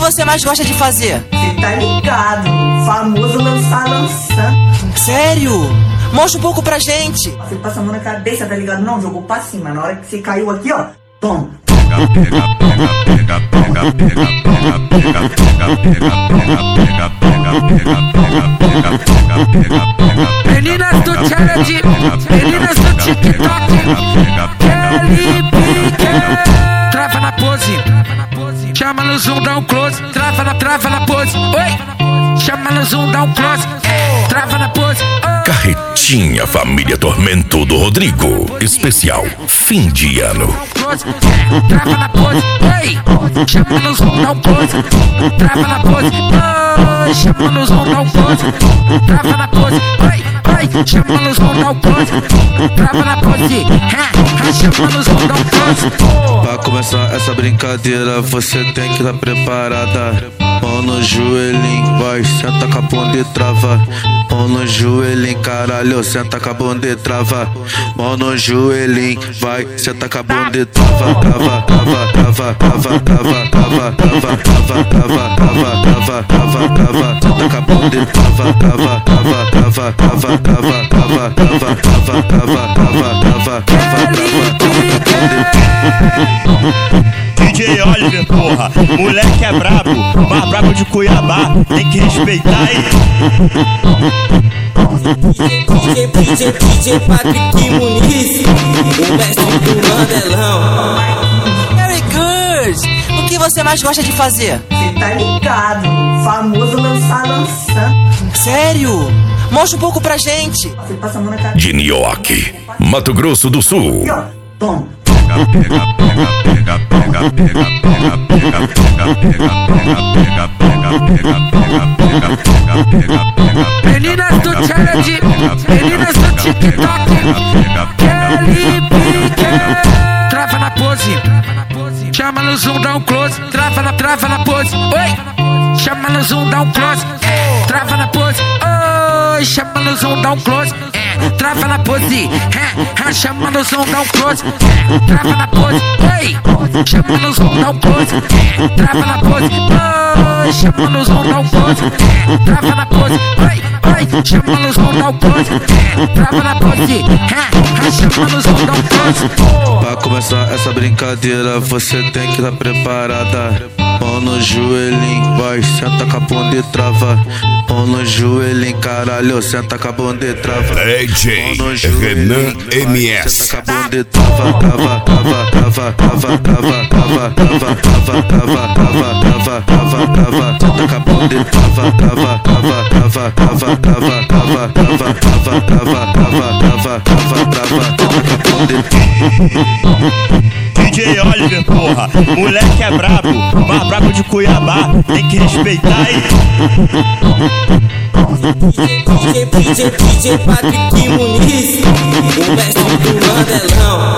você mais gosta de fazer? Cê tá ligado, famoso lançando. Sério? Mostra um pouco pra gente. Você passa a mão na cabeça, tá ligado? Não, jogou pra cima. Na hora que você caiu aqui, ó, toma. Meninas do challenge, meninas do TikTok, Kelly Pique. Trava na pose, chama no zoom, dá um close. Trava na pose, oi. Chama no zoom, dá um close. Trava na pose, Carretinha Família Tormento do Rodrigo. Especial fim de ano. trava na pose, oi. Chama no zoom, dá um close. Trava na pose, oi. Chama no zoom, dá um close. Trava na pose, oi. Chama no zoom, dá um close. Trava na pose, chama no zoom, dá um close. Pra começar essa brincadeira, você tem que estar preparada. Mão no joelhinho, vai, senta com a bunda e trava. Mão no joelhinho, caralho, senta com a bunda e trava. Mão no joelhinho, vai, senta com a bunda e trava. Trava, trava, trava, trava, trava, trava, trava, trava, trava, trava, trava, trava, trava. Senta com a bunda e trava, trava, trava, trava, trava, trava, trava, trava, trava, trava, trava, trava, DJ Oliver, porra, moleque é brabo, mais brabo de Cuiabá, tem que respeitar aí. DJ Patrick Muniz, o mestre do Mandelão. Very good! O que você mais gosta de fazer? Cê tá ligado, famoso lançando. Sério? Mostra um pouco pra gente. Você passa a mão na cabeça. De Nioque, Mato Grosso do Sul. Aqui, ó, toma. Meninas do challenge, meninas do TikTok, Kelly Pique. Trava na pose, chama no zoom, dá um close. Trava na pose, oi. Chama no zoom, dá um close. Trava na pose, oi. Chama no zoom, dá um close. Trava na pose, chama no zoom, dá um close. Trava na pose, oi. Chama no zoom, dá um close. Trava na pose, oi. Chama no zoom, dá um close. Trava na pose, oi. Chama no zoom, dá um close. Trava na pose, chama no zoom, dá um close. Pra começar essa brincadeira, você tem que estar preparada. Mão no joelhinho, vai, senta com a bunda e trava. Mão no joelhinho, caralho, senta com a bunda e trava. DJ Renan MS. Senta com a bunda e trava, trava, trava, trava, trava, trava, trava, trava, trava, trava, trava, trava, trava. Senta com a bunda e trava, trava, trava, trava, trava, trava, trava, trava, trava, trava, trava, trava, trava. Senta com a bunda e DJ Oliver, porra, moleque é brabo, mais brabo de Cuiabá, tem que respeitar aí. DJ Patrick Muniz, o mestre do Mandelão.